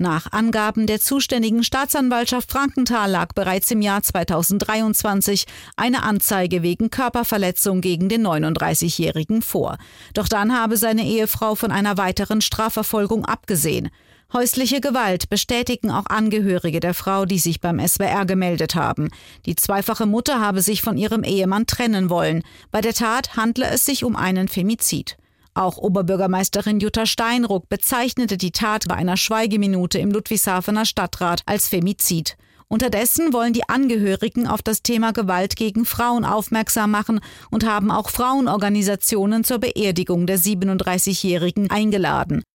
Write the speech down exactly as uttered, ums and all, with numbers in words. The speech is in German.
Nach Angaben der zuständigen Staatsanwaltschaft Frankenthal lag bereits im Jahr zweitausenddreiundzwanzig eine Anzeige wegen Körperverletzung gegen den neununddreißigjährigen vor. Doch dann habe seine Ehefrau von einer weiteren Strafverfolgung abgesehen. Häusliche Gewalt bestätigen auch Angehörige der Frau, die sich beim S W R gemeldet haben. Die zweifache Mutter habe sich von ihrem Ehemann trennen wollen. Bei der Tat handle es sich um einen Femizid. Auch Oberbürgermeisterin Jutta Steinruck bezeichnete die Tat bei einer Schweigeminute im Ludwigshafener Stadtrat als Femizid. Unterdessen wollen die Angehörigen auf das Thema Gewalt gegen Frauen aufmerksam machen und haben auch Frauenorganisationen zur Beerdigung der siebenunddreißigjährigen eingeladen.